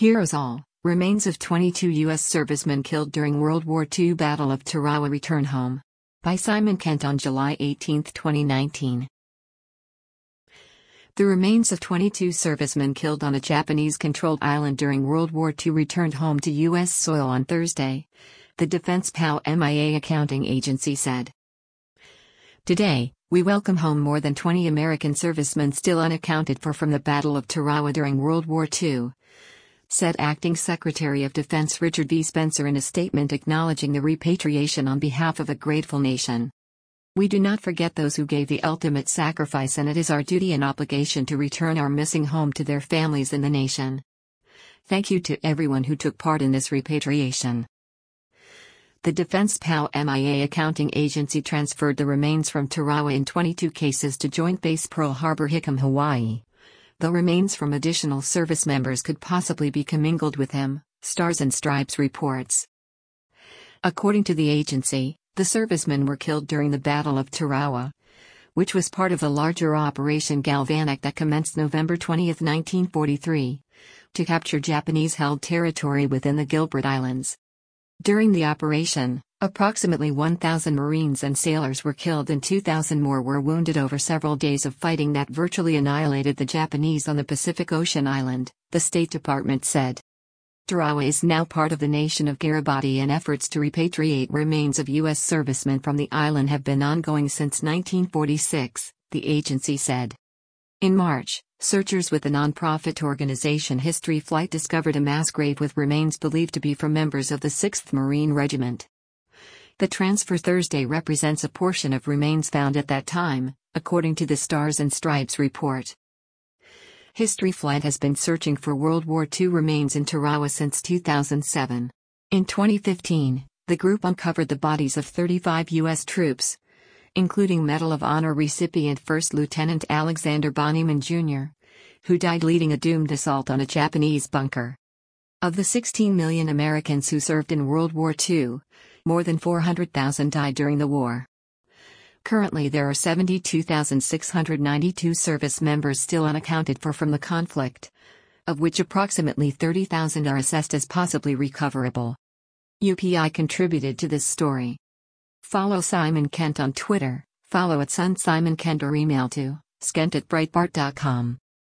Heroes All, remains of 22 U.S. servicemen killed during World War II Battle of Tarawa return home. By Simon Kent on July 18, 2019. The remains of 22 servicemen killed on a Japanese-controlled island during World War II returned home to U.S. soil on Thursday, the Defense POW MIA accounting agency said. Today, we welcome home more than 20 American servicemen still unaccounted for from the Battle of Tarawa during World War II, said Acting Secretary of Defense Richard V. Spencer in a statement acknowledging the repatriation on behalf of a grateful nation. We do not forget those who gave the ultimate sacrifice, and it is our duty and obligation to return our missing home to their families and the nation. Thank you to everyone who took part in this repatriation. The Defense POW MIA accounting agency transferred the remains from Tarawa in 22 cases to Joint Base Pearl Harbor, Hickam, Hawaii. Though remains from additional service members could possibly be commingled with them, Stars and Stripes reports. According to the agency, the servicemen were killed during the Battle of Tarawa, which was part of the larger Operation Galvanic that commenced November 20, 1943, to capture Japanese-held territory within the Gilbert Islands. During the operation, approximately 1,000 Marines and sailors were killed and 2,000 more were wounded over several days of fighting that virtually annihilated the Japanese on the Pacific Ocean island, the State Department said. Tarawa is now part of the nation of Kiribati, and efforts to repatriate remains of U.S. servicemen from the island have been ongoing since 1946, the agency said. In March, searchers with the non-profit organization History Flight discovered a mass grave with remains believed to be from members of the 6th Marine Regiment. The transfer Thursday represents a portion of remains found at that time, according to the Stars and Stripes report. History Flight has been searching for World War II remains in Tarawa since 2007. In 2015, the group uncovered the bodies of 35 U.S. troops, including Medal of Honor recipient First Lieutenant Alexander Bonnyman Jr., who died leading a doomed assault on a Japanese bunker. Of the 16 million Americans who served in World War II, more than 400,000 died during the war. Currently there are 72,692 service members still unaccounted for from the conflict, of which approximately 30,000 are assessed as possibly recoverable. UPI contributed to this story. Follow Simon Kent on Twitter, follow @SunSimonKent or email to skent@breitbart.com.